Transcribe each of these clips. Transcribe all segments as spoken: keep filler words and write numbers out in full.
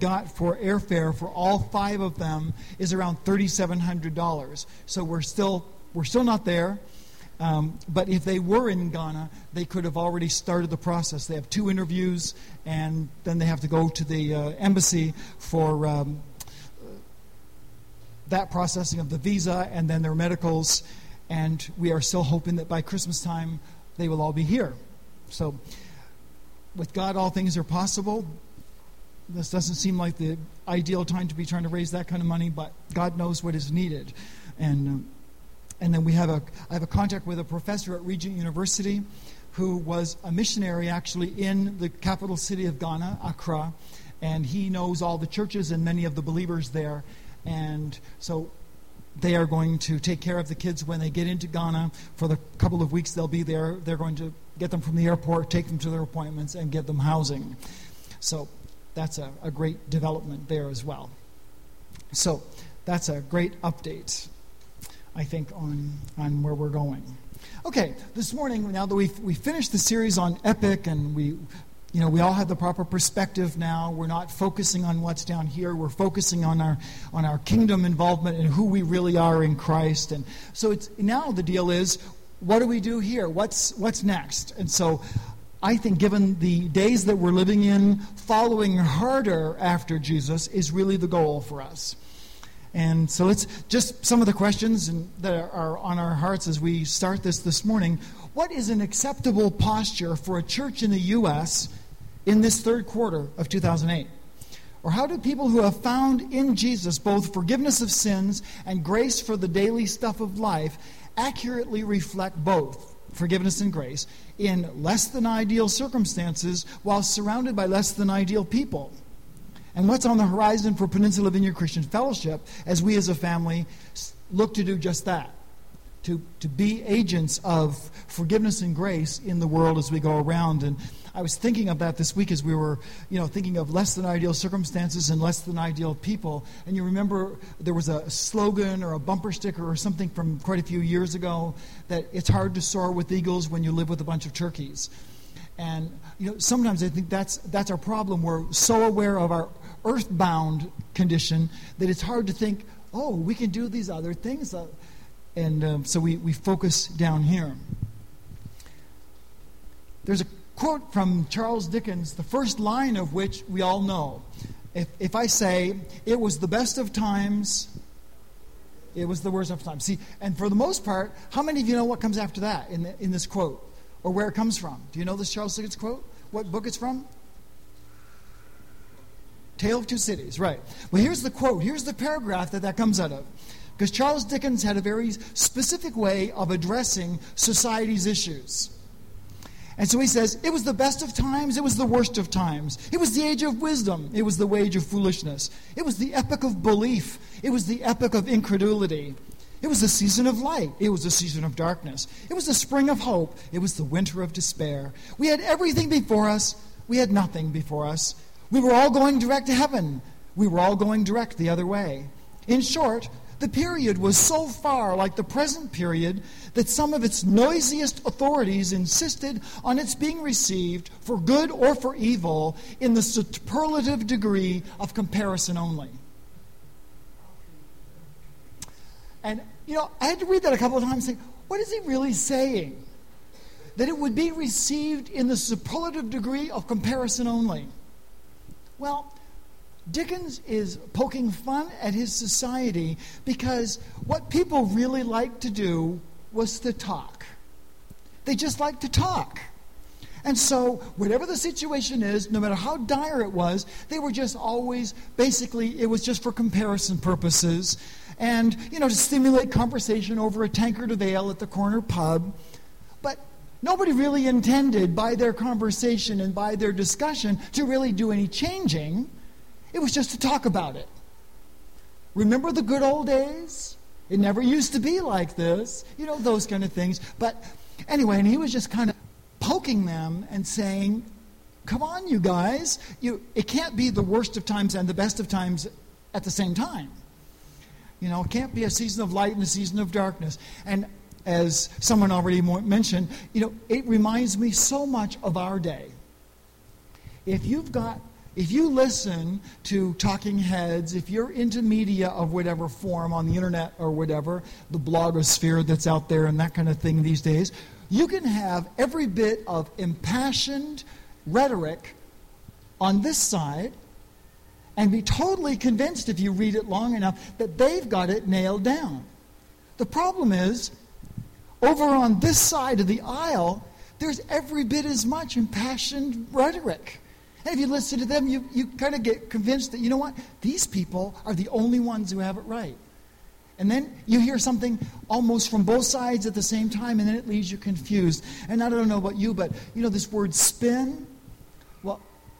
got for airfare for all five of them is around three thousand seven hundred dollars. So we're still we're still not there. Um, but if they were in Ghana, they could have already started the process. They have two interviews, and then they have to go to the uh, embassy for um, that processing of the visa and then their medicals. And we are still hoping that by Christmas time, they will all be here. So with God, all things are possible. This doesn't seem like the ideal time to be trying to raise that kind of money, but God knows what is needed. And um, And then we have a, I have a contact with a professor at Regent University who was a missionary actually in the capital city of Ghana, Accra, and he knows all the churches and many of the believers there. And so they are going to take care of the kids when they get into Ghana. For the couple of weeks they'll be there, they're going to get them from the airport, take them to their appointments, and get them housing. So that's a, a great development there as well. So that's a great update, I think, on, on where we're going. Okay, this morning, now that we've we finished the series on Epic, and we, you know, we all have the proper perspective now. We're not focusing on what's down here. We're focusing on our on our kingdom involvement and who we really are in Christ. And so it's now the deal is, what do we do here? What's what's next? And so I think given the days that we're living in, following harder after Jesus is really the goal for us. And so let's just some of the questions that are on our hearts as we start this this morning. What is an acceptable posture for a church in the U S in this third quarter of two thousand eight? Or how do people who have found in Jesus both forgiveness of sins and grace for the daily stuff of life accurately reflect both forgiveness and grace in less than ideal circumstances while surrounded by less than ideal people? And what's on the horizon for Peninsula Vineyard Christian Fellowship as we as a family look to do just that, to, to be agents of forgiveness and grace in the world as we go around. And I was thinking of that this week as we were, you know, thinking of less than ideal circumstances and less than ideal people. And you remember there was a slogan or a bumper sticker or something from quite a few years ago that it's hard to soar with eagles when you live with a bunch of turkeys. And you know, sometimes I think that's that's our problem. We're so aware of our earthbound condition that it's hard to think, oh, we can do these other things. And um, so we, we focus down here. There's a quote from Charles Dickens, the first line of which we all know. If, if I say, it was the best of times, it was the worst of times. See, and for the most part, how many of you know what comes after that in, the, in this quote? Or where it comes from? Do you know this Charles Dickens quote? What book it's from? Tale of Two Cities, right. Well, here's the quote. Here's the paragraph that that comes out of. Because Charles Dickens had a very specific way of addressing society's issues. And so he says, it was the best of times, it was the worst of times. It was the age of wisdom, it was the wage of foolishness. It was the epoch of belief, it was the epoch of incredulity. It was the season of light. It was the season of darkness. It was the spring of hope. It was the winter of despair. We had everything before us. We had nothing before us. We were all going direct to heaven. We were all going direct the other way. In short, the period was so far like the present period that some of its noisiest authorities insisted on its being received for good or for evil in the superlative degree of comparison only. And, you know, I had to read that a couple of times and think, what is he really saying? That it would be received in the superlative degree of comparison only. Well, Dickens is poking fun at his society because what people really liked to do was to talk. They just liked to talk. And so, whatever the situation is, no matter how dire it was, they were just always, basically, it was just for comparison purposes. And, you know, to stimulate conversation over a tankard of ale at the corner pub. But nobody really intended by their conversation and by their discussion to really do any changing. It was just to talk about it. Remember the good old days? It never used to be like this. You know, those kind of things. But anyway, and he was just kind of poking them and saying, come on, you guys. You, it can't be the worst of times and the best of times at the same time. You know, it can't be a season of light and a season of darkness. And as someone already mentioned, you know, it reminds me so much of our day. If you've got If you listen to talking heads, if you're into media of whatever form on the internet or whatever, the blogosphere that's out there and that kind of thing these days, you can have every bit of impassioned rhetoric on this side and be totally convinced, if you read it long enough, that they've got it nailed down. The problem is, over on this side of the aisle, there's every bit as much impassioned rhetoric. And if you listen to them, you, you kind of get convinced that, you know what, these people are the only ones who have it right. And then you hear something almost from both sides at the same time, and then it leaves you confused. And I don't know about you, but, you know, this word spin, well,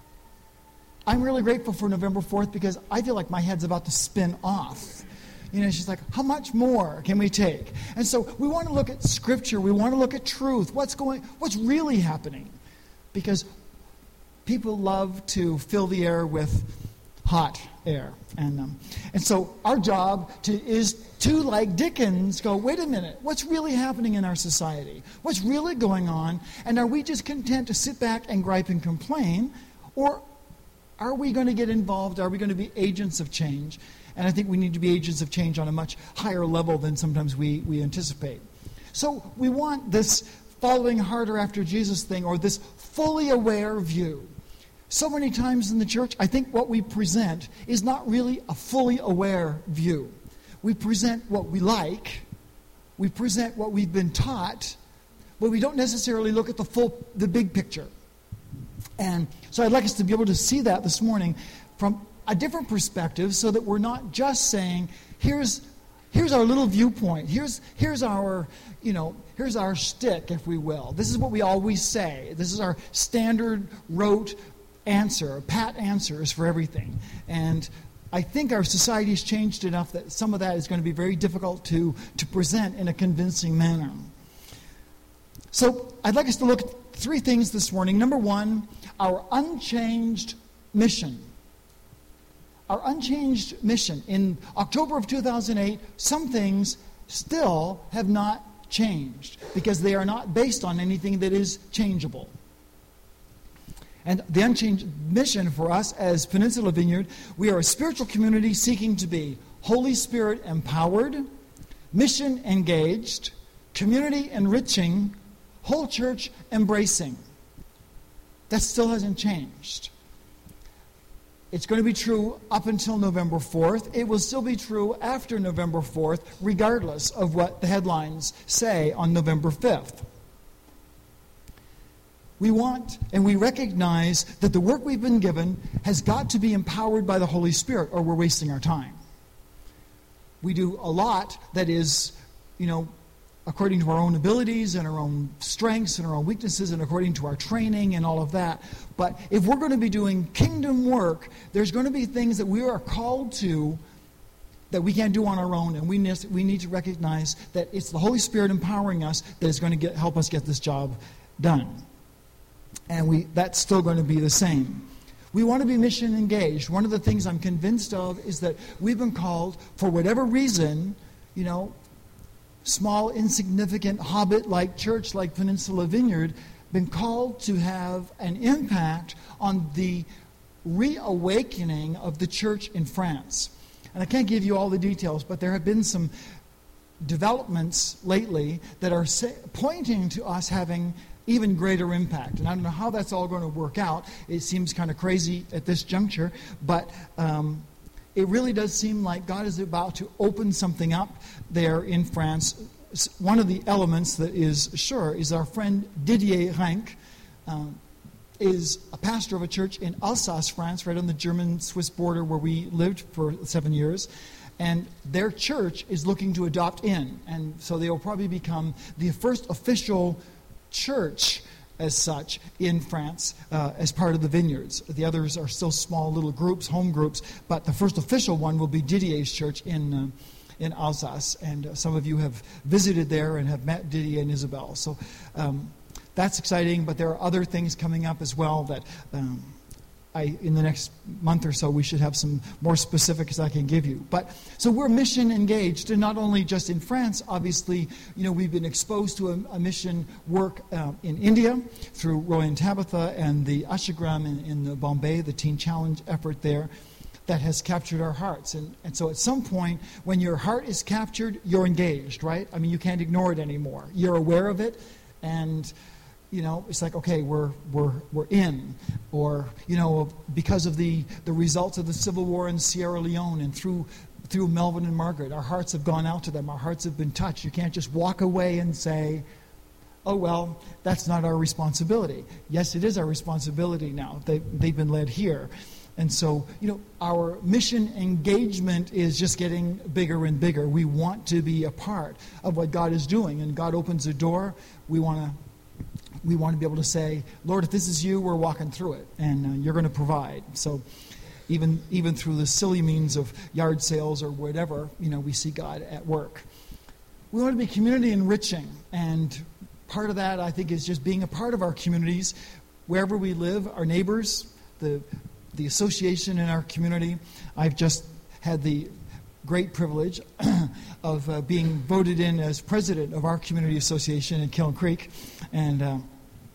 I'm really grateful for November fourth because I feel like my head's about to spin off. You know, she's like, how much more can we take? And so we want to look at Scripture. We want to look at truth. What's going, what's really happening? Because people love to fill the air with hot air. And um, and so our job to, is to, like Dickens, go, wait a minute, what's really happening in our society? What's really going on? And are we just content to sit back and gripe and complain? Or are we going to get involved? Are we going to be agents of change? And I think we need to be agents of change on a much higher level than sometimes we, we anticipate. So we want this following harder after Jesus thing, or this fully aware view. So many times in the church, I think what we present is not really a fully aware view. We present what we like, we present what we've been taught, but we don't necessarily look at the full, the big picture. And so I'd like us to be able to see that this morning from a different perspective, so that we're not just saying, here's here's our little viewpoint, here's here's our, you know, here's our shtick, if we will. This is what we always say. This is our standard rote answer, pat answers for everything. And I think our society has changed enough that some of that is going to be very difficult to, to present in a convincing manner. So I'd like us to look at three things this morning. Number one, our unchanged mission. Our unchanged mission. In October of two thousand eight, some things still have not changed because they are not based on anything that is changeable. And the unchanged mission for us as Peninsula Vineyard, we are a spiritual community seeking to be Holy Spirit empowered, mission engaged, community enriching, whole church embracing. That still hasn't changed. It's going to be true up until November fourth. It will still be true after November fourth, regardless of what the headlines say on November fifth. We want and we recognize that the work we've been given has got to be empowered by the Holy Spirit, or we're wasting our time. We do a lot that is, you know, according to our own abilities and our own strengths and our own weaknesses and according to our training and all of that. But if we're going to be doing kingdom work, there's going to be things that we are called to that we can't do on our own, and we need, we need to recognize that it's the Holy Spirit empowering us that is going to get, help us get this job done. And we that's still going to be the same. We want to be mission engaged. One of the things I'm convinced of is that we've been called, for whatever reason, you know, small, insignificant, hobbit-like church like Peninsula Vineyard, been called to have an impact on the reawakening of the church in France. And I can't give you all the details, but there have been some developments lately that are say, pointing to us having even greater impact. And I don't know how that's all going to work out. It seems kind of crazy at this juncture, but um, it really does seem like God is about to open something up there in France. One of the elements that is sure is our friend Didier Rank um, is a pastor of a church in Alsace, France, right on the German-Swiss border where we lived for seven years. And their church is looking to adopt in. And so they will probably become the first official church as such in France uh, as part of the vineyards. The others are still small little groups, home groups, but the first official one will be Didier's church in uh, in Alsace. And uh, some of you have visited there and have met Didier and Isabel. So um, that's exciting, but there are other things coming up as well that um, I, in the next month or so, we should have some more specifics I can give you. But so we're mission engaged, and not only just in France. Obviously, you know, we've been exposed to a, a mission work uh, in India through Roy and Tabitha and the Ashagram in, in the Bombay, the Teen Challenge effort there, that has captured our hearts. And, and so at some point, when your heart is captured, you're engaged, right? I mean, you can't ignore it anymore. You're aware of it, and you know, it's like, okay, we're we're we're in. Or, you know, because of the, the results of the civil war in Sierra Leone and through through Melvin and Margaret, our hearts have gone out to them. Our hearts have been touched. You can't just walk away and say, oh, well, that's not our responsibility. Yes, it is our responsibility now. They, they've been led here. And so, you know, our mission engagement is just getting bigger and bigger. We want to be a part of what God is doing. And God opens a door. We want to we want to be able to say, Lord, if this is you, we're walking through it. And uh, you're going to provide. So even even through the silly means of yard sales or whatever, you know, we see God at work. We want to be community enriching. And part of that, I think, is just being a part of our communities, wherever we live, our neighbors, the the association in our community. I've just had the great privilege of uh, being voted in as president of our community association in Kiln Creek. And uh,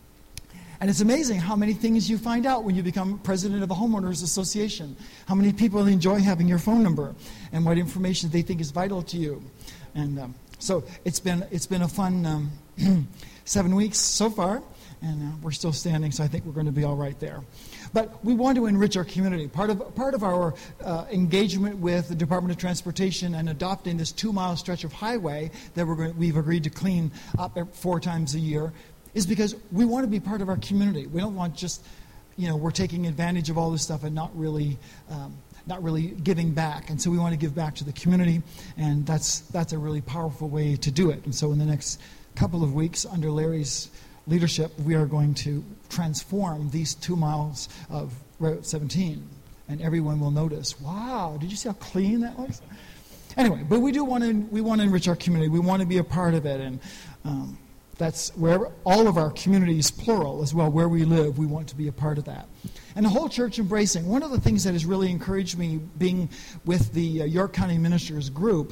and it's amazing how many things you find out when you become president of a homeowners association. How many people enjoy having your phone number and what information they think is vital to you. And um, so it's been it's been a fun um, seven weeks so far. And uh, we're still standing, so I think we're going to be all right there. But we want to enrich our community. Part of part of our uh, engagement with the Department of Transportation and adopting this two-mile stretch of highway that we're going, we've agreed to clean up four times a year is because we want to be part of our community. We don't want just, you know, we're taking advantage of all this stuff and not really um, not really giving back. And so we want to give back to the community, and that's that's a really powerful way to do it. And so in the next couple of weeks, under Larry's leadership, we are going to transform these two miles of Route seventeen, and everyone will notice, wow, did you see how clean that was? Anyway, but we do want to we want to enrich our community. We want to be a part of it, and um, that's where all of our communities, plural as well, where we live, we want to be a part of that. And the whole church embracing. One of the things that has really encouraged me being with the uh, York County Ministers group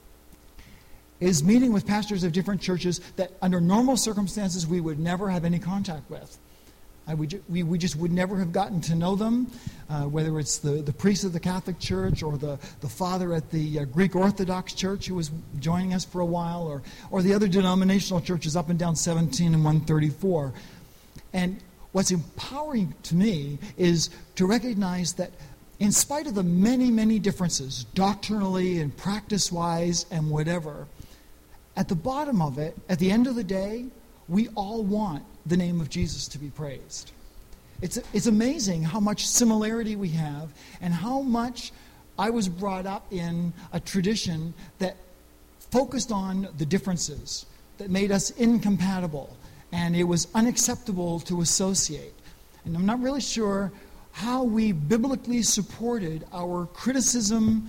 is meeting with pastors of different churches that under normal circumstances we would never have any contact with. I, we, ju- we, we just would never have gotten to know them, uh, whether it's the, the priest of the Catholic Church or the, the father at the uh, Greek Orthodox Church who was joining us for a while, or, or the other denominational churches up and down seventeen and one thirty-four. And what's empowering to me is to recognize that in spite of the many, many differences, doctrinally and practice-wise and whatever, at the bottom of it, at the end of the day, we all want the name of Jesus to be praised. It's it's amazing how much similarity we have, and how much I was brought up in a tradition that focused on the differences, that made us incompatible, and it was unacceptable to associate. And I'm not really sure how we biblically supported our criticism,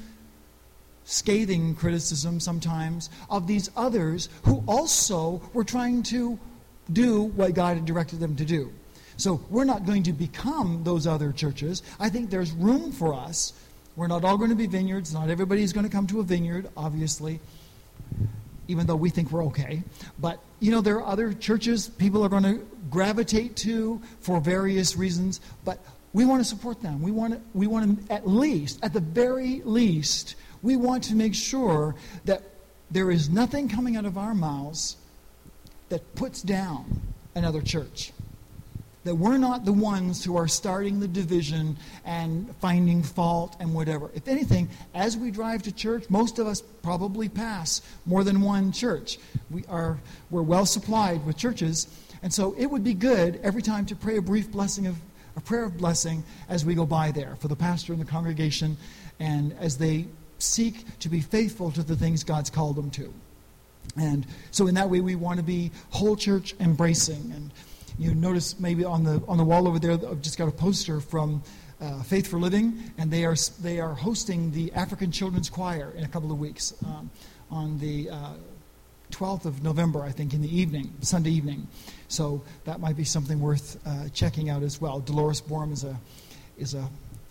scathing criticism sometimes, of these others who also were trying to do what God had directed them to do. So we're not going to become those other churches. I think there's room for us. We're not all going to be vineyards. Not everybody's going to come to a vineyard, obviously, even though we think we're okay. But, you know, there are other churches people are going to gravitate to for various reasons, but we want to support them. We want to, we want to at least, at the very least, we want to make sure that there is nothing coming out of our mouths that puts down another church. That we're not the ones who are starting the division and finding fault and whatever. If anything, as we drive to church, most of us probably pass more than one church. We are, we're well supplied with churches. And so it would be good every time to pray a brief blessing of, a prayer of blessing as we go by there for the pastor and the congregation, and as they seek to be faithful to the things God's called them to. And so in that way, we want to be whole church embracing. And you notice maybe on the on the wall over there, I've just got a poster from uh, Faith for Living, and they are they are hosting the African Children's Choir in a couple of weeks um, on the uh, twelfth of November, I think, in the evening, Sunday evening. So that might be something worth uh, checking out as well. Dolores Borm is a is a,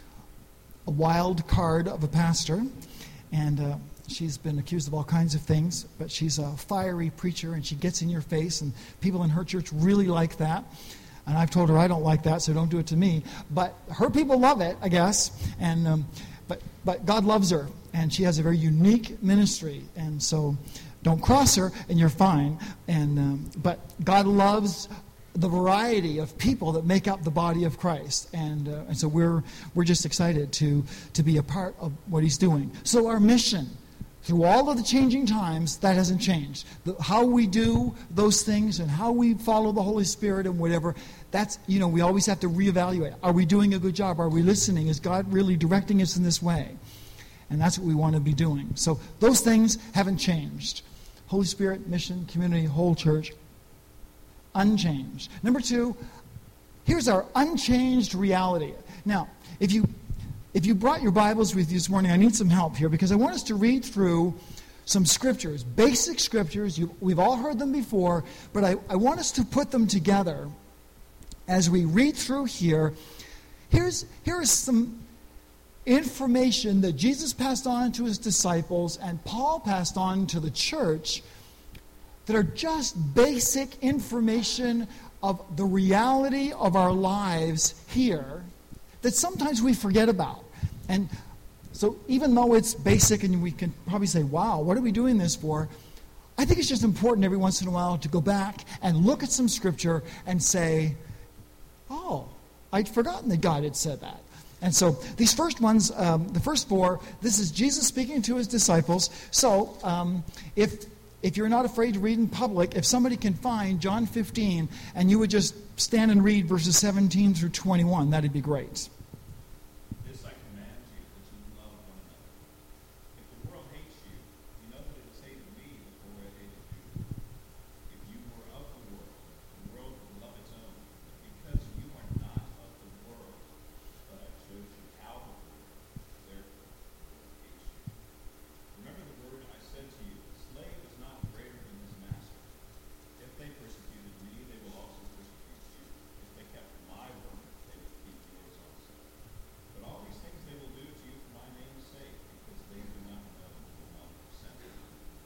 a wild card of a pastor, and uh, she's been accused of all kinds of things, but she's a fiery preacher, and she gets in your face, and people in her church really like that. And I've told her I don't like that, so don't do it to me. But her people love it, I guess. And um, but but God loves her, and she has a very unique ministry, and so don't cross her, and you're fine. And um, but God loves the variety of people that make up the body of Christ, and uh, and so we're we're just excited to to be a part of what He's doing. So our mission, through all of the changing times, that hasn't changed. The, how we do those things and how we follow the Holy Spirit and whatever, that's, you know, we always have to reevaluate. Are we doing a good job? Are we listening? Is God really directing us in this way? And that's what we want to be doing. So those things haven't changed. Holy Spirit, mission, community, whole church, unchanged. Number two, here's our unchanged reality. Now, if you if you brought your Bibles with you this morning, I need some help here because I want us to read through some scriptures, basic scriptures. You, we've all heard them before, but I, I want us to put them together as we read through here. Here's here is some information that Jesus passed on to his disciples and Paul passed on to the church that are just basic information of the reality of our lives here that sometimes we forget about. And so even though it's basic and we can probably say, wow, what are we doing this for? I think it's just important every once in a while to go back and look at some scripture and say, oh, I'd forgotten that God had said that. And so these first ones, um, the first four, this is Jesus speaking to his disciples. So um, if if you're not afraid to read in public, if somebody can find John fifteen and you would just stand and read verses seventeen through twenty-one, that'd be great. This I command you, that you love one another. If the world hates you, you know that it has hated me before it hated you. If you were of the world, the world would love its own. But because you are not of the world, but I chose you out of the world, therefore the world hates you. Remember the word I said to you, the slave is not greater than his master. If they persecuted me, they will also persecute you. If they kept my word, they will keep yours also. But all these things they will do to you for my name's sake, because they do not know the one who sent me.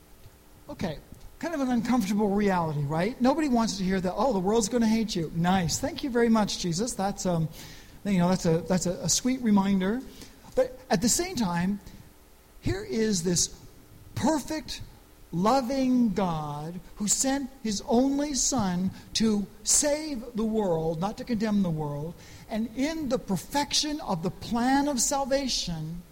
Okay, kind of an uncomfortable reality, right? Nobody wants to hear that, oh, the world's going to hate you. Nice. Thank you very much, Jesus. That's um, you know, that's a that's a, a sweet reminder. But at the same time, here is this perfect, loving God who sent his only Son to save the world, not to condemn the world. And in the perfection of the plan of salvation,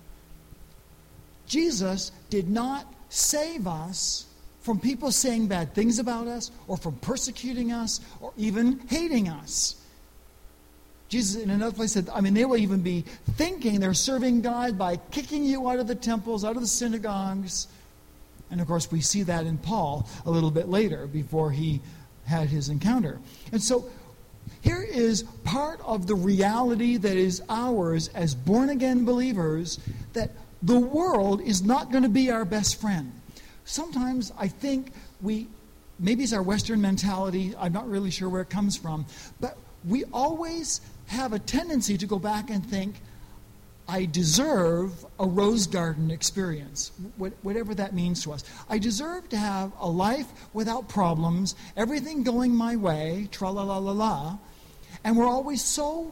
Jesus did not save us from people saying bad things about us or from persecuting us or even hating us. Jesus in another place said, I mean, they will even be thinking they're serving God by kicking you out of the temples, out of the synagogues. And of course, we see that in Paul a little bit later before he had his encounter. And so here is part of the reality that is ours as born-again believers, that the world is not going to be our best friend. Sometimes I think we, maybe it's our Western mentality, I'm not really sure where it comes from, but we always have a tendency to go back and think, I deserve a rose garden experience, whatever that means to us. I deserve to have a life without problems, everything going my way, tra-la-la-la-la. And we're always so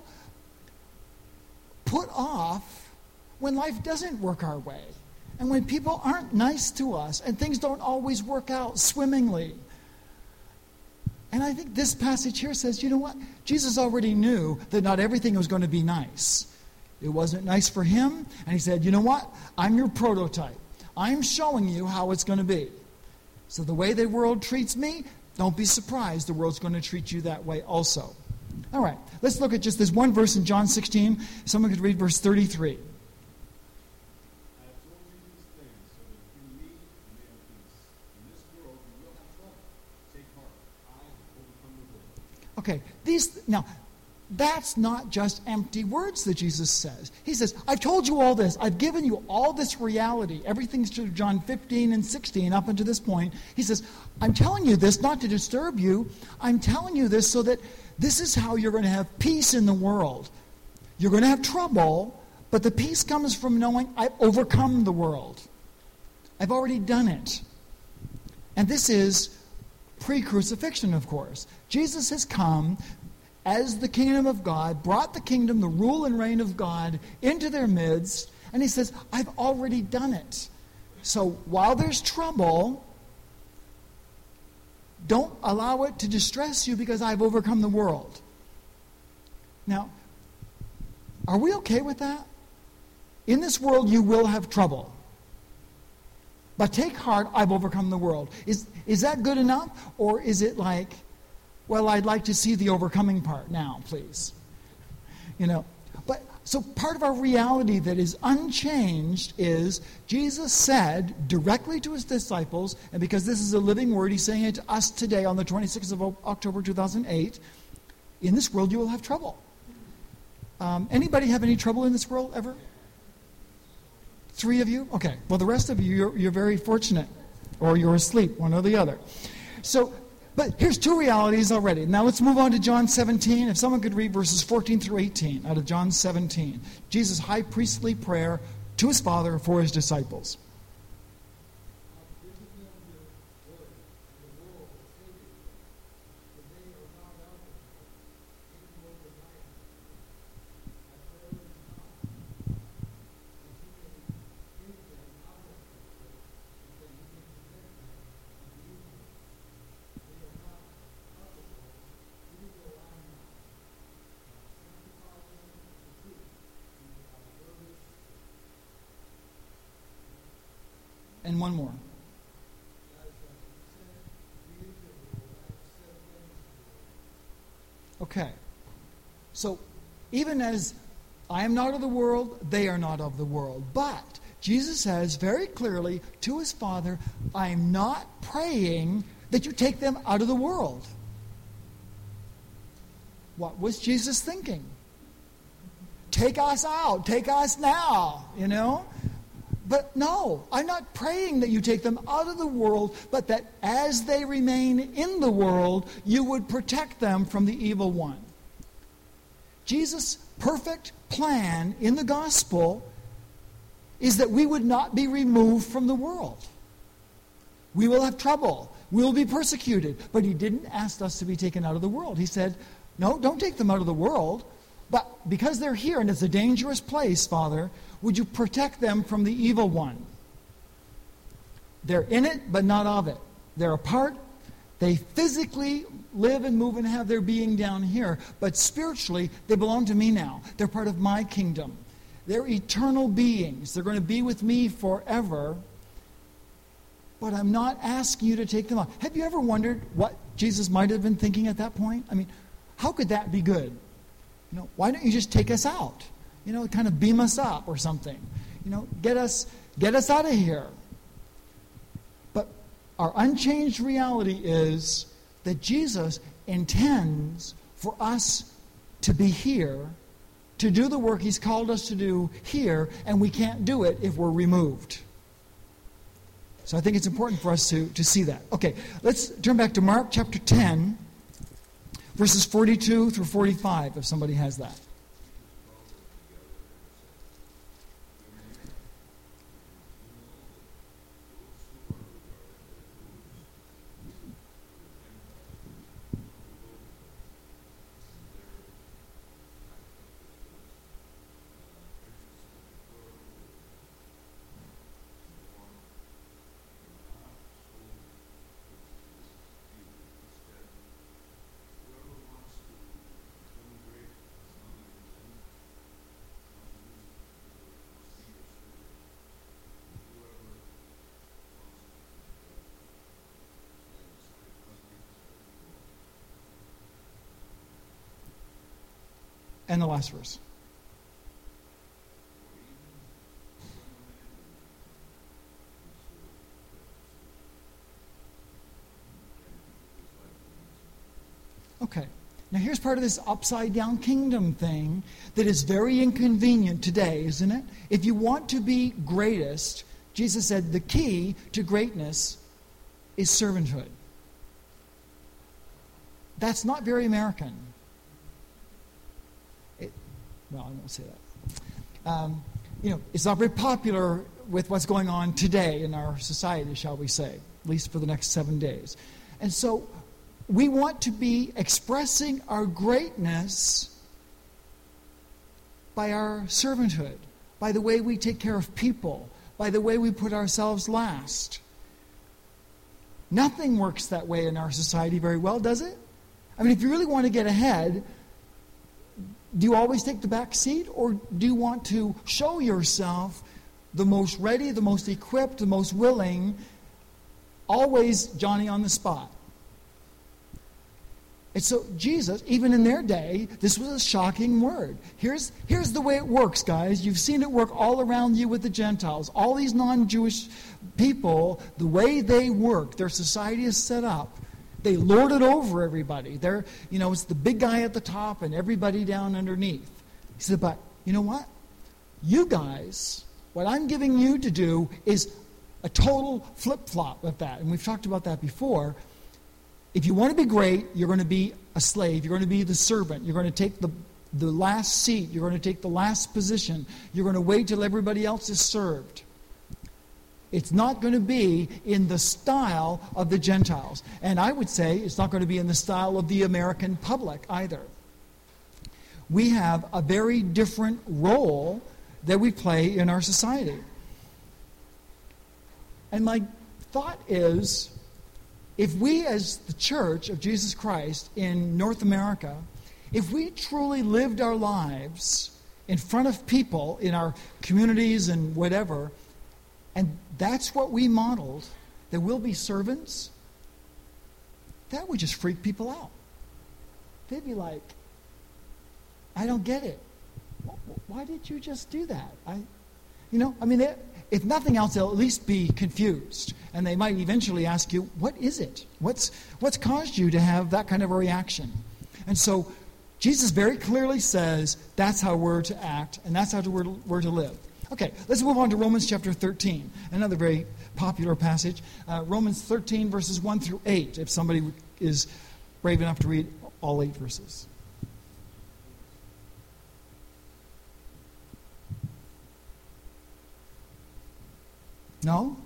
put off when life doesn't work our way. And when people aren't nice to us and things don't always work out swimmingly. And I think this passage here says, you know what? Jesus already knew that not everything was going to be nice. It wasn't nice for him. And he said, you know what? I'm your prototype. I'm showing you how it's going to be. So the way the world treats me, don't be surprised the world's going to treat you that way also. All right, let's look at just this one verse in John sixteen. Someone could read verse thirty-three. Okay, these now, that's not just empty words that Jesus says. He says, I've told you all this. I've given you all this reality. Everything's to John fifteen and sixteen up until this point. He says, I'm telling you this not to disturb you. I'm telling you this so that this is how you're going to have peace in the world. You're going to have trouble, but the peace comes from knowing I've overcome the world. I've already done it. And this is pre-crucifixion, of course. Jesus has come as the kingdom of God, brought the kingdom, the rule and reign of God into their midst, and he says, I've already done it. So while there's trouble, don't allow it to distress you because I've overcome the world. Now, are we okay with that? In this world you will have trouble. But take heart, I've overcome the world. Is, is that good enough? Or is it like, well, I'd like to see the overcoming part now, please. You know, but so part of our reality that is unchanged is Jesus said directly to his disciples, and because this is a living word, he's saying it to us today on the twenty-sixth of October two thousand eight, in this world you will have trouble. Um, anybody have any trouble in this world ever? Three of you? Okay. Well, the rest of you, you're, you're very fortunate. Or you're asleep, one or the other. So, but here's two realities already. Now let's move on to John seventeen. If someone could read verses fourteen through eighteen out of John seventeen. Jesus' high priestly prayer to his Father for his disciples. And one more. Okay. So, even as I am not of the world, they are not of the world. But Jesus says very clearly to his Father, I am not praying that you take them out of the world. What was Jesus thinking? Take us out. Take us now, you know? But no, I'm not praying that you take them out of the world, but that as they remain in the world, you would protect them from the evil one. Jesus' perfect plan in the gospel is that we would not be removed from the world. We will have trouble. We will be persecuted. But he didn't ask us to be taken out of the world. He said, no, don't take them out of the world. But because they're here and it's a dangerous place, Father, would you protect them from the evil one? They're in it, but not of it. They're apart. They physically live and move and have their being down here, but spiritually, they belong to me now. They're part of my kingdom. They're eternal beings. They're going to be with me forever, but I'm not asking you to take them out. Have you ever wondered what Jesus might have been thinking at that point? I mean, how could that be good? You know, why don't you just take us out? You know, kind of beam us up or something. You know, get us get us out of here. But our unchanged reality is that Jesus intends for us to be here, to do the work he's called us to do here, and we can't do it if we're removed. So I think it's important for us to, to see that. Okay, let's turn back to Mark chapter ten, verses forty-two through forty-five, if somebody has that. And the last verse. Okay. Now here's part of this upside down kingdom thing that is very inconvenient today, isn't it? If you want to be greatest, Jesus said the key to greatness is servanthood. That's not very American. well, I won't say that. Um, you know, it's not very popular with what's going on today in our society, shall we say, at least for the next seven days. And so we want to be expressing our greatness by our servanthood, by the way we take care of people, by the way we put ourselves last. Nothing works that way in our society very well, does it? I mean, if you really want to get ahead, do you always take the back seat, or do you want to show yourself the most ready, the most equipped, the most willing, always Johnny on the spot? And so Jesus, even in their day, this was a shocking word. Here's, here's the way it works, guys. You've seen it work all around you with the Gentiles. All these non-Jewish people, the way they work, their society is set up. They lord it over everybody. They're, you know, it's the big guy at the top and everybody down underneath. He said, but you know what? You guys, what I'm giving you to do is a total flip-flop of that. And we've talked about that before. If you want to be great, you're going to be a slave. You're going to be the servant. You're going to take the, the last seat. You're going to take the last position. You're going to wait till everybody else is served. It's not going to be in the style of the Gentiles. And I would say it's not going to be in the style of the American public either. We have a very different role that we play in our society. And my thought is, if we as the Church of Jesus Christ in North America, if we truly lived our lives in front of people in our communities and whatever, and that's what we modeled, that we'll be servants, that would just freak people out. They'd be like, I don't get it. Why did you just do that? I, you know, I mean, they, if nothing else, they'll at least be confused. And they might eventually ask you, what is it? What's, what's caused you to have that kind of a reaction? And so Jesus very clearly says that's how we're to act, and that's how we're, we're to live. Okay, let's move on to Romans chapter thirteen, another very popular passage. Uh, Romans thirteen, verses one through eight, if somebody is brave enough to read all eight verses. No?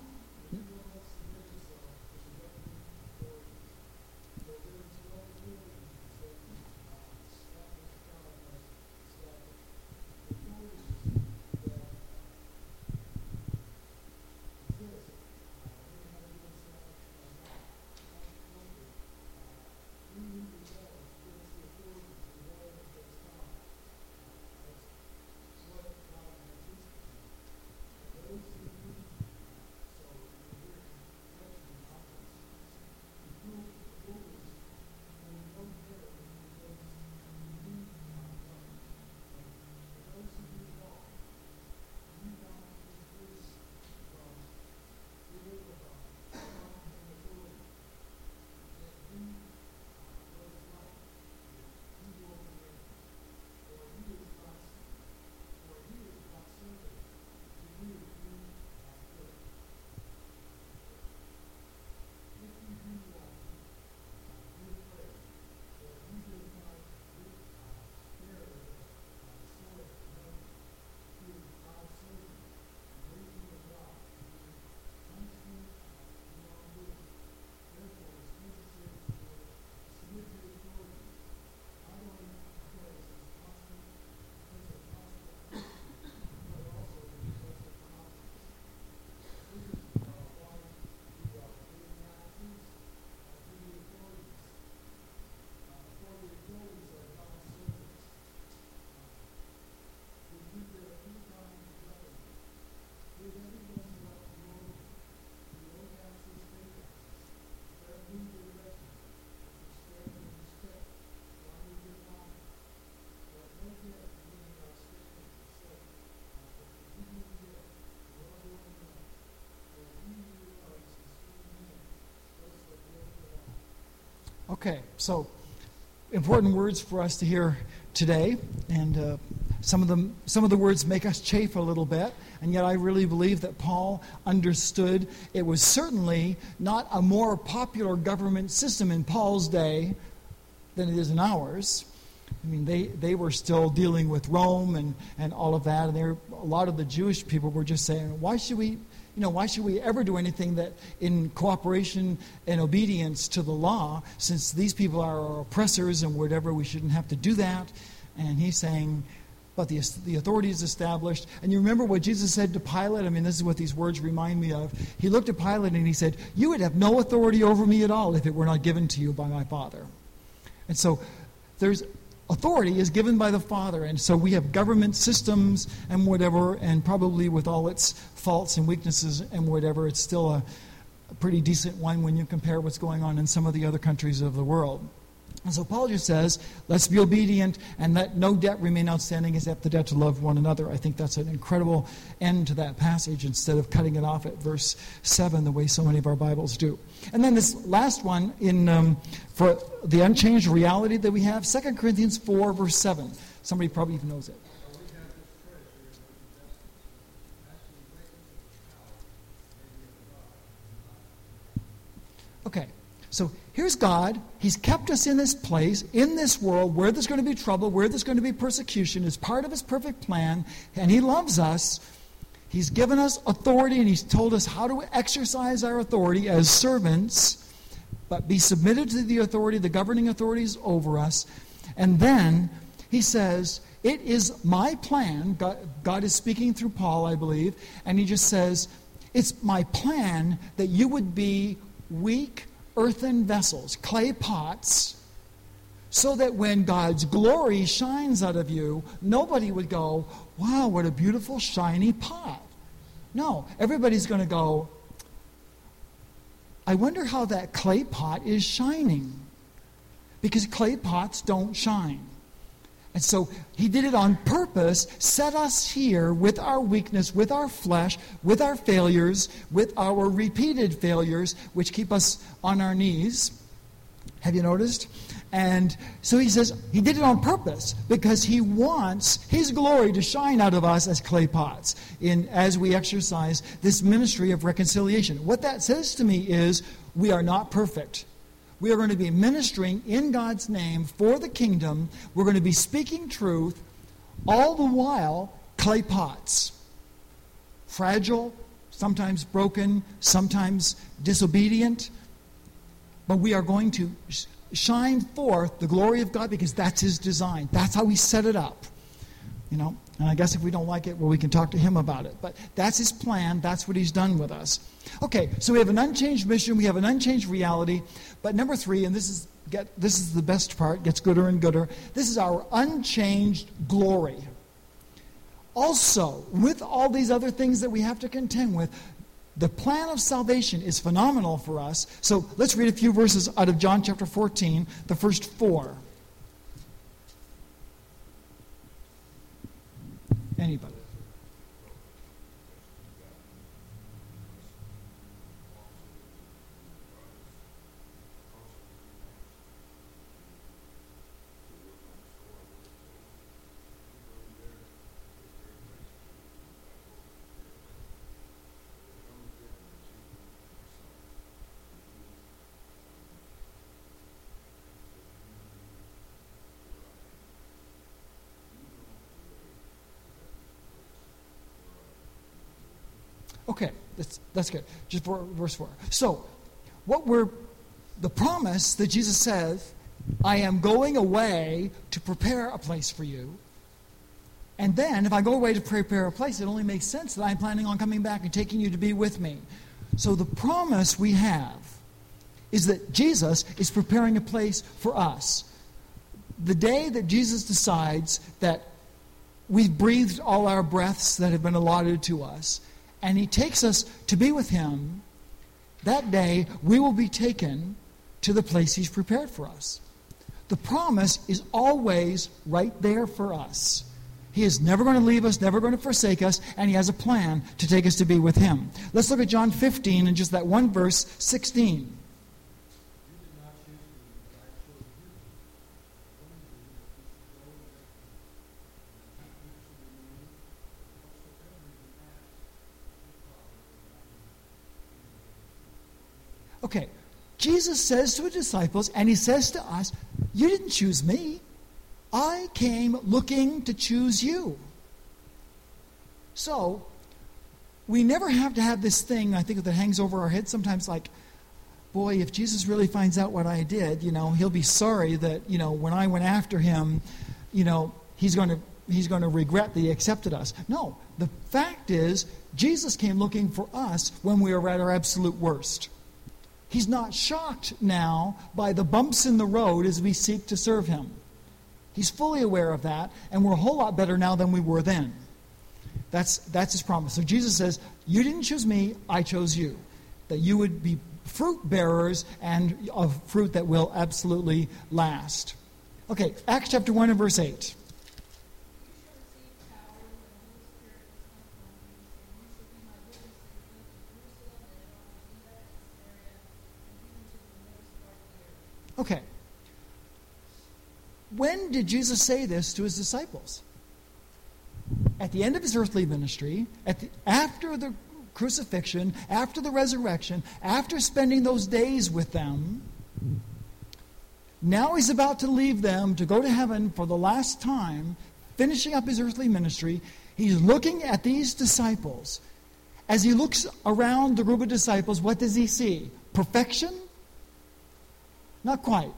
Okay, so important words for us to hear today, and uh, some of them, some of the words make us chafe a little bit, and yet I really believe that Paul understood it was certainly not a more popular government system in Paul's day than it is in ours, I mean, they, they were still dealing with Rome and, and all of that. And there, a lot of the Jewish people were just saying, why should we, you know, why should we ever do anything that in cooperation and obedience to the law, since these people are our oppressors and whatever, we shouldn't have to do that. And he's saying, but the, the authority is established. And you remember what Jesus said to Pilate? I mean, this is what these words remind me of. He looked at Pilate and he said, you would have no authority over me at all if it were not given to you by my Father. And so there's authority is given by the Father. And so we have government systems and whatever, and probably with all its faults and weaknesses and whatever, it's still a, a pretty decent one when you compare what's going on in some of the other countries of the world. And so Paul just says, let's be obedient and let no debt remain outstanding except the debt to love one another. I think that's an incredible end to that passage instead of cutting it off at verse seven the way so many of our Bibles do. And then this last one in um, for the unchanged reality that we have, Second Corinthians four, verse seven. Somebody probably even knows it. Okay. So here's God. He's kept us in this place, in this world, where there's going to be trouble, where there's going to be persecution. It's part of His perfect plan, and He loves us. He's given us authority, and He's told us how to exercise our authority as servants, but be submitted to the authority, the governing authorities over us. And then He says, it is my plan. God, God is speaking through Paul, I believe, and He just says, it's my plan that you would be weak earthen vessels, clay pots, so that when God's glory shines out of you, nobody would go, wow, what a beautiful shiny pot. No, everybody's going to go, I wonder how that clay pot is shining. Because clay pots don't shine. And so He did it on purpose, set us here with our weakness, with our flesh, with our failures, with our repeated failures, which keep us on our knees. Have you noticed? And so He says He did it on purpose because He wants His glory to shine out of us as clay pots in as we exercise this ministry of reconciliation. What that says to me is we are not perfect. We are going to be ministering in God's name for the kingdom. We're going to be speaking truth, all the while clay pots. Fragile, sometimes broken, sometimes disobedient. But we are going to shine forth the glory of God because that's His design. That's how He set it up. You know, and I guess if we don't like it, well, we can talk to Him about it. But that's His plan. That's what He's done with us. Okay, so we have an unchanged mission. We have an unchanged reality. But number three, and this is get this is the best part, gets gooder and gooder. This is our unchanged glory. Also, with all these other things that we have to contend with, the plan of salvation is phenomenal for us. So let's read a few verses out of John chapter fourteen, the first four. Anybody? Okay, that's that's good. Just for verse four. So, what we're the promise that Jesus says, I am going away to prepare a place for you. And then, if I go away to prepare a place, it only makes sense that I'm planning on coming back and taking you to be with me. So the promise we have is that Jesus is preparing a place for us. The day that Jesus decides that we've breathed all our breaths that have been allotted to us, and He takes us to be with Him, that day we will be taken to the place He's prepared for us. The promise is always right there for us. He is never going to leave us, never going to forsake us, and He has a plan to take us to be with Him. Let's look at John fifteen and just that one verse, sixteen. Okay, Jesus says to His disciples, and He says to us, you didn't choose me. I came looking to choose you. So, we never have to have this thing, I think, that hangs over our head sometimes like, boy, if Jesus really finds out what I did, you know, he'll be sorry that, you know, when I went after him, you know, he's going to he's going to regret that he accepted us. No, the fact is, Jesus came looking for us when we were at our absolute worst. He's not shocked now by the bumps in the road as we seek to serve him. He's fully aware of that, and we're a whole lot better now than we were then. That's that's his promise. So Jesus says, you didn't choose me, I chose you. That you would be fruit bearers and of fruit that will absolutely last. Okay, Acts chapter one and verse eight. Okay. When did Jesus say this to his disciples? At the end of his earthly ministry, at the, after the crucifixion, after the resurrection, after spending those days with them, now he's about to leave them to go to heaven for the last time, finishing up his earthly ministry. He's looking at these disciples. As he looks around the group of disciples, what does he see? Perfection? Not quite.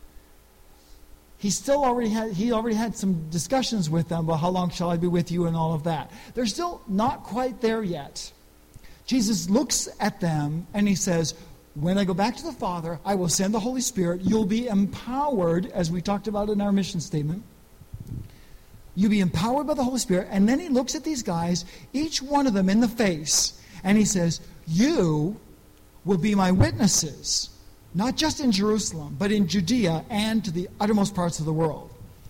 He still already had he already had some discussions with them about how long shall I be with you and all of that. They're still not quite there yet. Jesus looks at them and he says, when I go back to the Father, I will send the Holy Spirit. You'll be empowered, as we talked about in our mission statement. You'll be empowered by the Holy Spirit. And then he looks at these guys, each one of them in the face, and he says, you will be my witnesses. Not just in Jerusalem, but in Judea and to the uttermost parts of the world.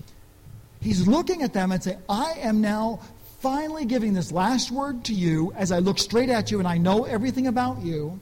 He's looking at them and saying, I am now finally giving this last word to you as I look straight at you and I know everything about you,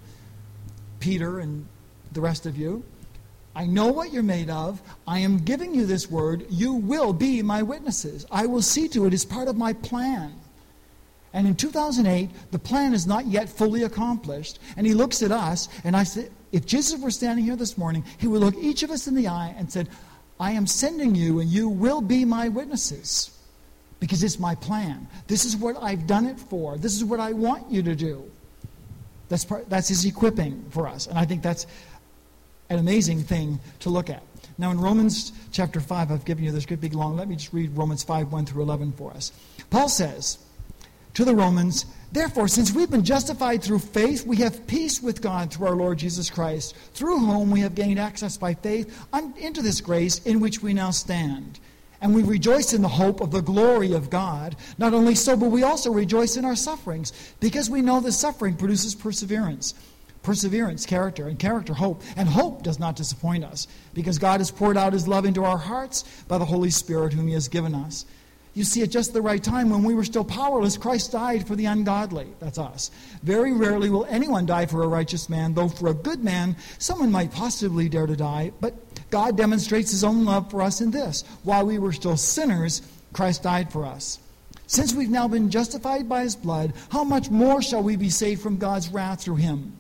Peter and the rest of you. I know what you're made of. I am giving you this word. You will be my witnesses. I will see to it as part of my plan. And in two thousand eight, the plan is not yet fully accomplished. And he looks at us, and I said, if Jesus were standing here this morning, he would look each of us in the eye and said, I am sending you, and you will be my witnesses. Because it's my plan. This is what I've done it for. This is what I want you to do. That's part, that's his equipping for us. And I think that's an amazing thing to look at. Now in Romans chapter five, I've given you this great big long, let me just read Romans five, one through eleven for us. Paul says to the Romans, therefore, since we've been justified through faith, we have peace with God through our Lord Jesus Christ, through whom we have gained access by faith into this grace in which we now stand. And we rejoice in the hope of the glory of God. Not only so, but we also rejoice in our sufferings, because we know that suffering produces perseverance. Perseverance, character, and character, hope. And hope does not disappoint us, because God has poured out his love into our hearts by the Holy Spirit whom he has given us. You see, at just the right time, when we were still powerless, Christ died for the ungodly. That's us. Very rarely will anyone die for a righteous man, though for a good man, someone might possibly dare to die. But God demonstrates his own love for us in this. While we were still sinners, Christ died for us. Since we've now been justified by his blood, how much more shall we be saved from God's wrath through him?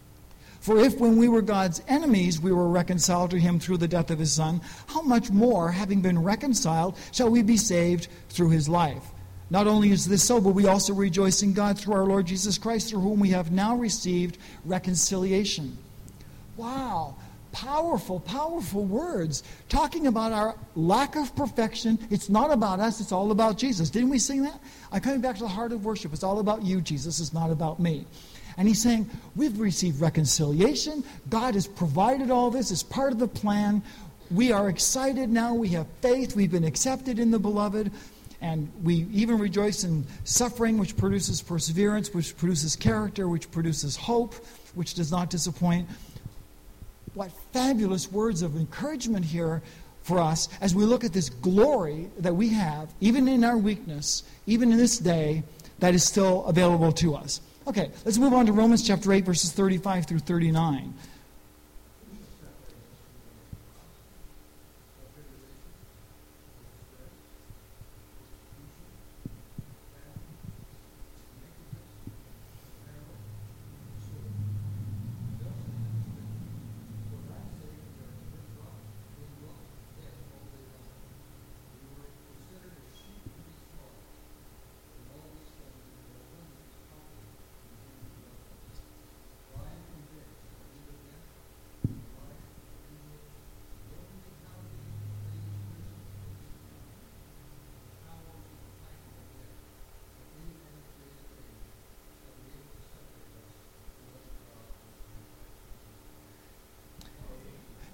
For if when we were God's enemies we were reconciled to him through the death of his Son, how much more, having been reconciled, shall we be saved through his life? Not only is this so, but we also rejoice in God through our Lord Jesus Christ, through whom we have now received reconciliation. Wow. Powerful, powerful words. Talking about our lack of perfection. It's not about us, it's all about Jesus. Didn't we sing that? I'm coming back to the heart of worship. It's all about you, Jesus. It's not about me. And he's saying, we've received reconciliation. God has provided all this as part of the plan. We are excited now. We have faith. We've been accepted in the beloved. And we even rejoice in suffering, which produces perseverance, which produces character, which produces hope, which does not disappoint. What fabulous words of encouragement here for us as we look at this glory that we have, even in our weakness, even in this day, that is still available to us. Okay, let's move on to Romans chapter eight, verses thirty-five through thirty-nine.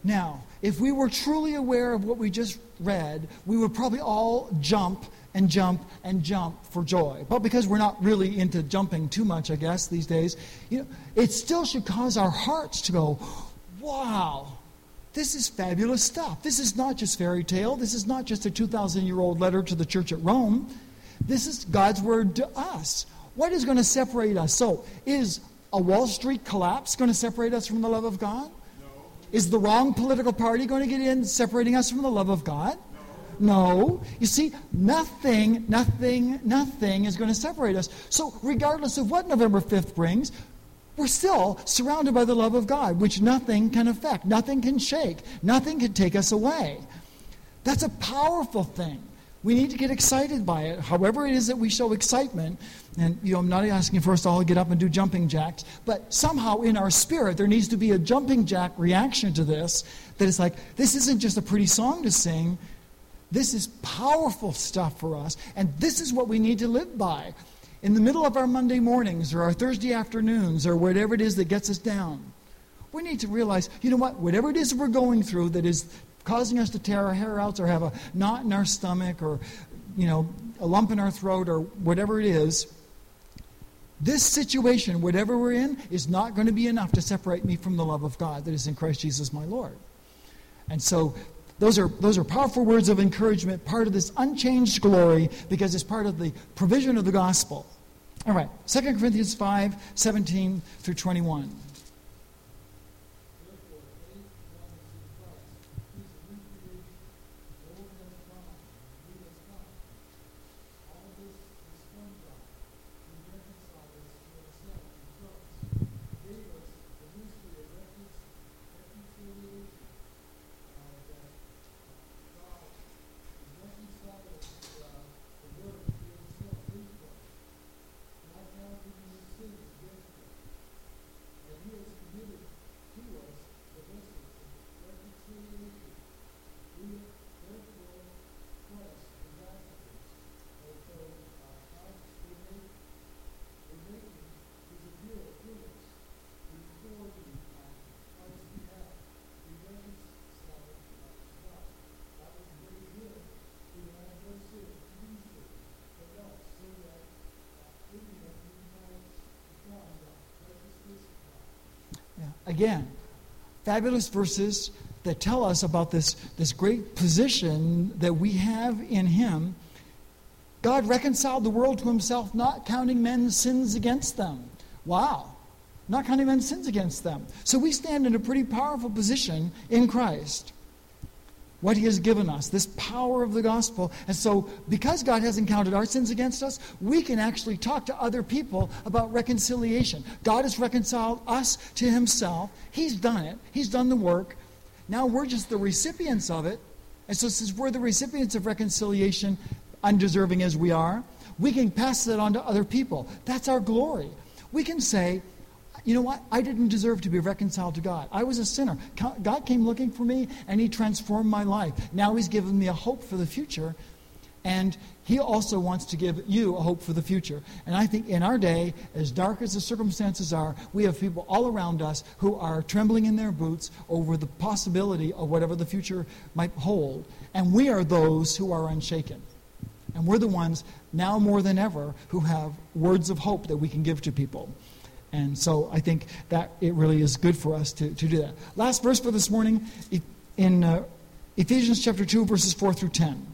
Now, if we were truly aware of what we just read, we would probably all jump and jump and jump for joy. But because we're not really into jumping too much, I guess, these days, you know, it still should cause our hearts to go, wow, this is fabulous stuff. This is not just fairy tale. This is not just a two thousand year old letter to the church at Rome. This is God's word to us. What is going to separate us? So, is a Wall Street collapse going to separate us from the love of God? No. Is the wrong political party going to get in, separating us from the love of God? No. You see, nothing, nothing, nothing is going to separate us. So regardless of what November fifth brings, we're still surrounded by the love of God, which nothing can affect, nothing can shake, nothing can take us away. That's a powerful thing. We need to get excited by it. However it is that we show excitement, and you know, I'm not asking for us to all get up and do jumping jacks, but somehow in our spirit there needs to be a jumping jack reaction to this, that it's like, this isn't just a pretty song to sing. This is powerful stuff for us, and this is what we need to live by. In the middle of our Monday mornings or our Thursday afternoons or whatever it is that gets us down, we need to realize, you know what, whatever it is we're going through that is causing us to tear our hair out or have a knot in our stomach or, you know, a lump in our throat or whatever it is, this situation, whatever we're in, is not going to be enough to separate me from the love of God that is in Christ Jesus my Lord. And so Those are, those are powerful words of encouragement, part of this unchanged glory, because it's part of the provision of the gospel. All right, Second Corinthians five, seventeen through twenty-one. Again, fabulous verses that tell us about this, this great position that we have in Him. God reconciled the world to Himself, not counting men's sins against them. Wow. Not counting men's sins against them. So we stand in a pretty powerful position in Christ. What He has given us, this power of the gospel. And so because God hasn't counted our sins against us, we can actually talk to other people about reconciliation. God has reconciled us to Himself. He's done it. He's done the work. Now we're just the recipients of it. And so since we're the recipients of reconciliation, undeserving as we are, we can pass that on to other people. That's our glory. We can say, you know what? I didn't deserve to be reconciled to God. I was a sinner. God came looking for me, and He transformed my life. Now He's given me a hope for the future, and He also wants to give you a hope for the future. And I think in our day, as dark as the circumstances are, we have people all around us who are trembling in their boots over the possibility of whatever the future might hold. And we are those who are unshaken. And we're the ones, now more than ever, who have words of hope that we can give to people. And so I think that it really is good for us to, to do that. Last verse for this morning, in uh, Ephesians chapter two, verses four through ten.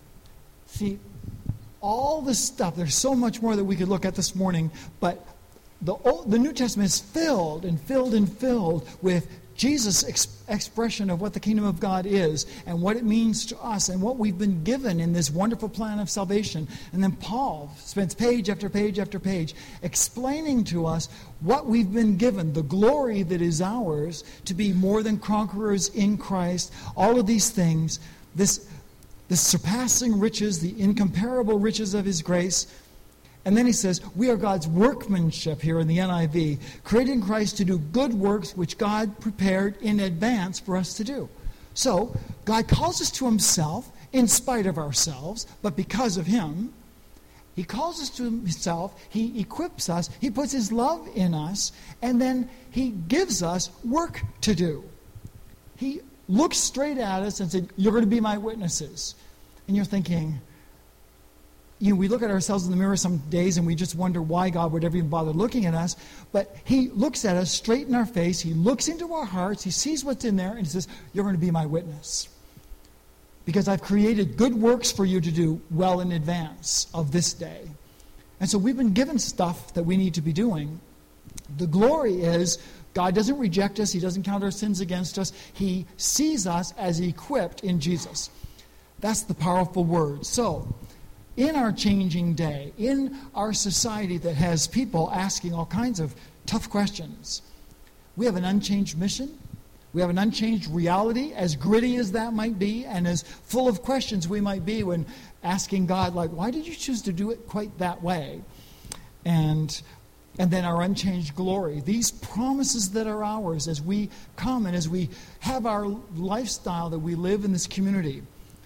See, all this stuff, there's so much more that we could look at this morning, but the Old, the New Testament is filled and filled and filled with Jesus' ex- expression of what the kingdom of God is and what it means to us and what we've been given in this wonderful plan of salvation. And then Paul spends page after page after page explaining to us what we've been given, the glory that is ours to be more than conquerors in Christ, all of these things, this, this surpassing riches, the incomparable riches of his grace. And then he says, we are God's workmanship here in the N I V, created in Christ to do good works which God prepared in advance for us to do. So, God calls us to himself in spite of ourselves, but because of him. He calls us to himself, he equips us, he puts his love in us, and then he gives us work to do. He looks straight at us and said, you're going to be my witnesses. And you're thinking, you know, we look at ourselves in the mirror some days and we just wonder why God would ever even bother looking at us. But he looks at us straight in our face. He looks into our hearts. He sees what's in there and he says, you're going to be my witness. Because I've created good works for you to do well in advance of this day. And so we've been given stuff that we need to be doing. The glory is God doesn't reject us. He doesn't count our sins against us. He sees us as equipped in Jesus. That's the powerful word. So, in our changing day, in our society that has people asking all kinds of tough questions, we have an unchanged mission. We have an unchanged reality, as gritty as that might be, and as full of questions we might be when asking God, like, why did you choose to do it quite that way? And, and then our unchanged glory. These promises that are ours as we come and as we have our lifestyle that we live in this community.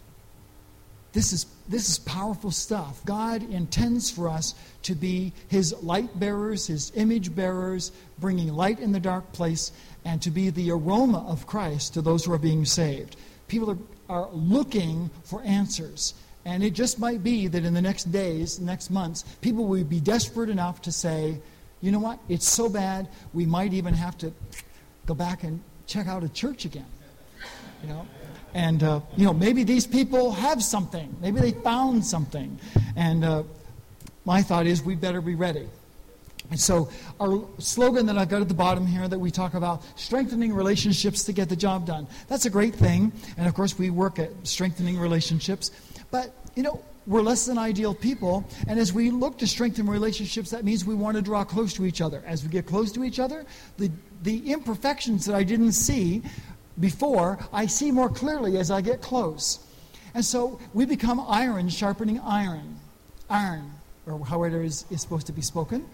This is this is powerful stuff. God intends for us to be his light bearers, his image bearers, bringing light in the dark place, and to be the aroma of Christ to those who are being saved. People are, are looking for answers. And it just might be that in the next days, next months, people will be desperate enough to say, you know what, it's so bad, we might even have to go back and check out a church again. You know? And, uh, you know, maybe these people have something. Maybe they found something. And uh, my thought is we better be ready. And so our slogan that I've got at the bottom here that we talk about, strengthening relationships to get the job done. That's a great thing. And, of course, we work at strengthening relationships. But, you know, we're less than ideal people. And as we look to strengthen relationships, that means we want to draw close to each other. As we get close to each other, the, the imperfections that I didn't see before, I see more clearly as I get close. And so we become iron sharpening iron. Iron, or however it is, is supposed to be spoken.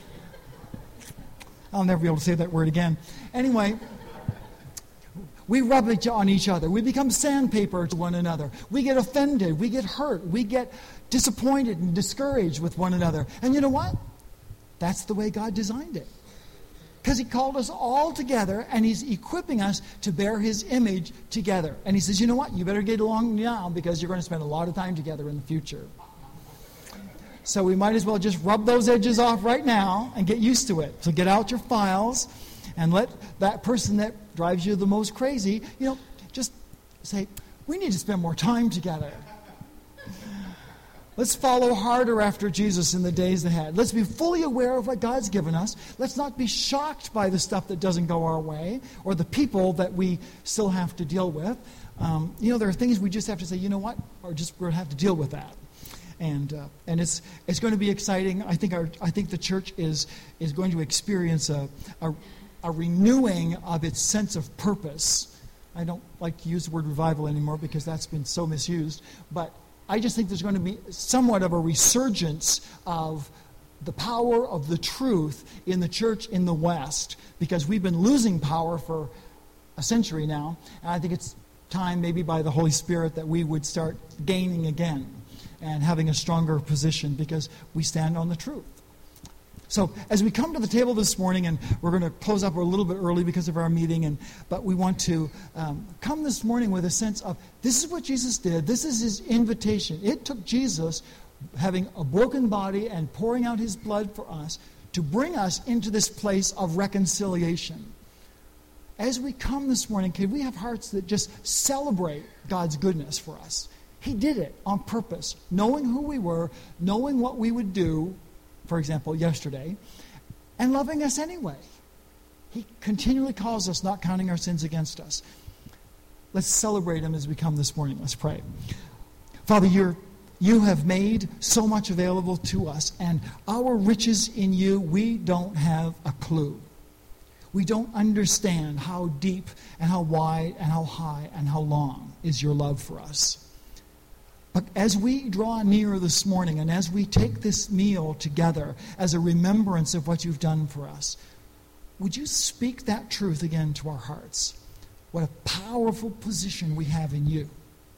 I'll never be able to say that word again. Anyway, we rub it on each other. We become sandpaper to one another. We get offended. We get hurt. We get disappointed and discouraged with one another. And you know what? That's the way God designed it. Because he called us all together, and he's equipping us to bear his image together. And he says, you know what? You better get along now because you're going to spend a lot of time together in the future. So we might as well just rub those edges off right now and get used to it. So get out your files and let that person that drives you the most crazy, you know, just say, we need to spend more time together. Let's follow harder after Jesus in the days ahead. Let's be fully aware of what God's given us. Let's not be shocked by the stuff that doesn't go our way or the people that we still have to deal with. Um, you know, there are things we just have to say, you know what, or just we're going to have to deal with that. And uh, and it's it's going to be exciting. I think our I think the church is is going to experience a, a a renewing of its sense of purpose. I don't like to use the word revival anymore because that's been so misused, but I just think there's going to be somewhat of a resurgence of the power of the truth in the church in the West, because we've been losing power for a century now, and I think it's time, maybe by the Holy Spirit, that we would start gaining again and having a stronger position because we stand on the truth. So as we come to the table this morning, and we're going to close up a little bit early because of our meeting, and but we want to um, come this morning with a sense of this is what Jesus did. This is his invitation. It took Jesus having a broken body and pouring out his blood for us to bring us into this place of reconciliation. As we come this morning, can we have hearts that just celebrate God's goodness for us? He did it on purpose, knowing who we were, knowing what we would do, for example, yesterday, and loving us anyway. He continually calls us, not counting our sins against us. Let's celebrate him as we come this morning. Let's pray. Father, you're, you have made so much available to us, and our riches in you, we don't have a clue. We don't understand how deep and how wide and how high and how long is your love for us. But as we draw near this morning and as we take this meal together as a remembrance of what you've done for us, would you speak that truth again to our hearts? What a powerful position we have in you.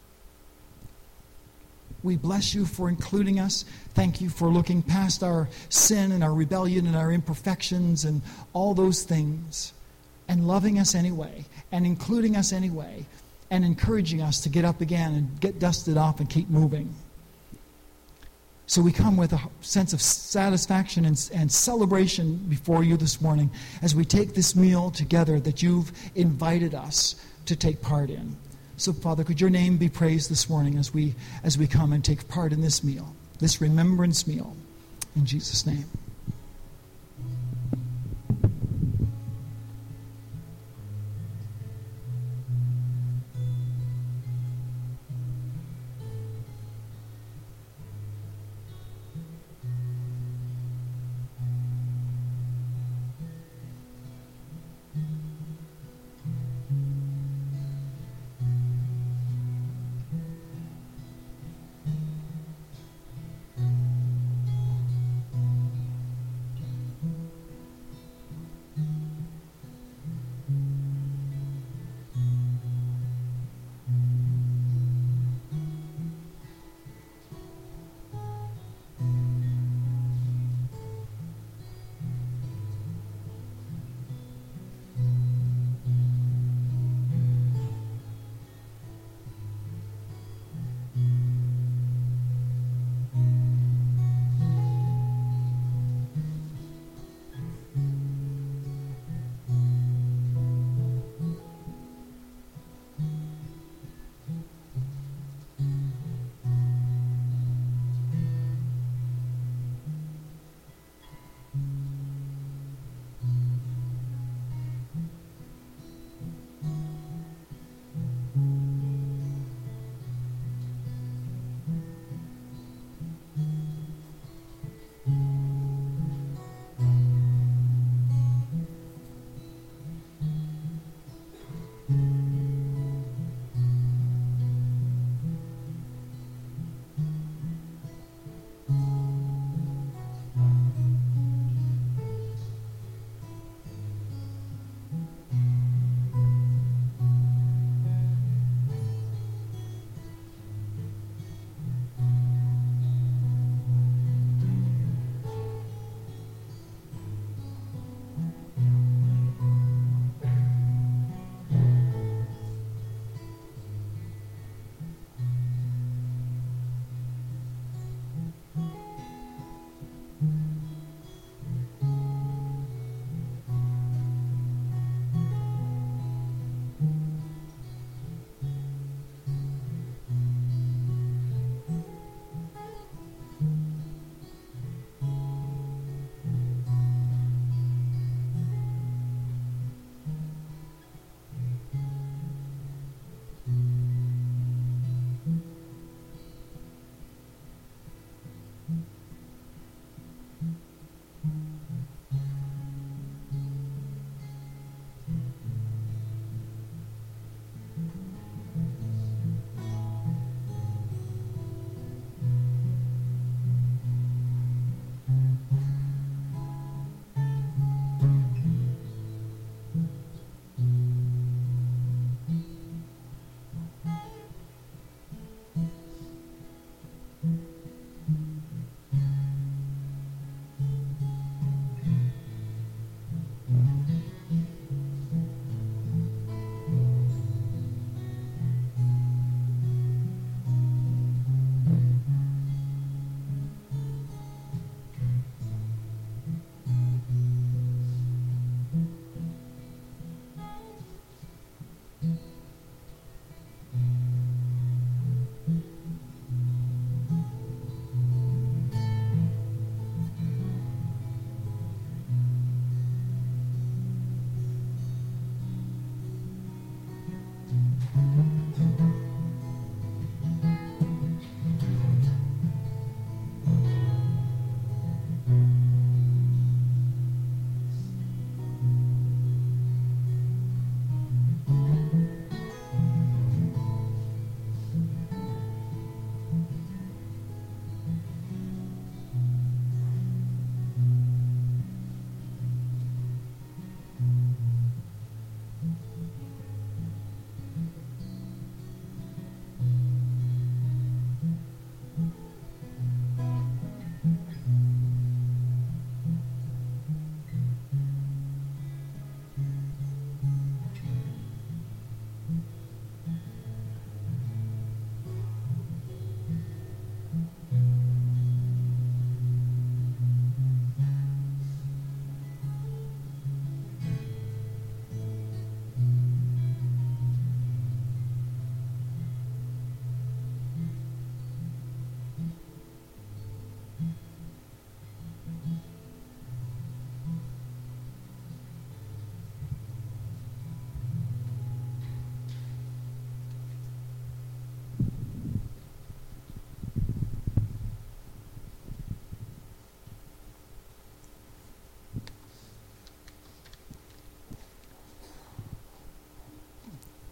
We bless you for including us. Thank you for looking past our sin and our rebellion and our imperfections and all those things and loving us anyway and including us anyway and encouraging us to get up again and get dusted off and keep moving. So we come with a sense of satisfaction and, and celebration before you this morning as we take this meal together that you've invited us to take part in. So, Father, could your name be praised this morning as we as we come and take part in this meal, this remembrance meal. In Jesus' name.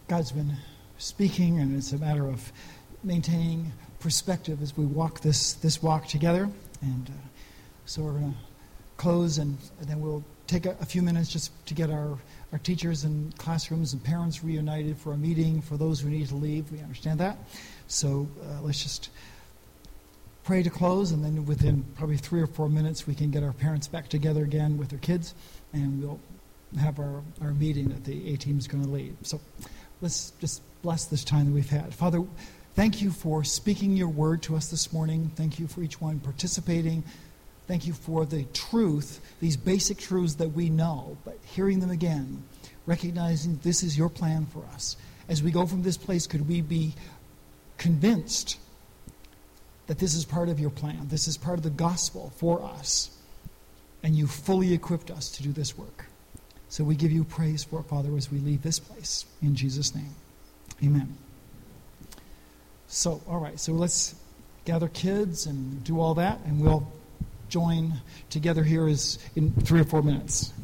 God's been speaking, and it's a matter of maintaining perspective as we walk this, this walk together. And uh, so we're going to close, and, and then we'll take a, a few minutes just to get our, our teachers and classrooms and parents reunited for a meeting for those who need to leave. We understand that. So uh, let's just pray to close, and then within probably three or four minutes we can get our parents back together again with their kids, and we'll have our, our meeting that the A-team is going to lead. So let's just bless this time that we've had. Father, thank you for speaking your word to us this morning. Thank you for each one participating. Thank you for the truth, these basic truths that we know, but hearing them again, recognizing this is your plan for us. As we go from this place, could we be convinced that this is part of your plan, this is part of the gospel for us, and you fully equipped us to do this work. So we give you praise for it, Father, as we leave this place. In Jesus' name, amen. So, all right, so let's gather kids and do all that, and we'll join together here is in three or four minutes.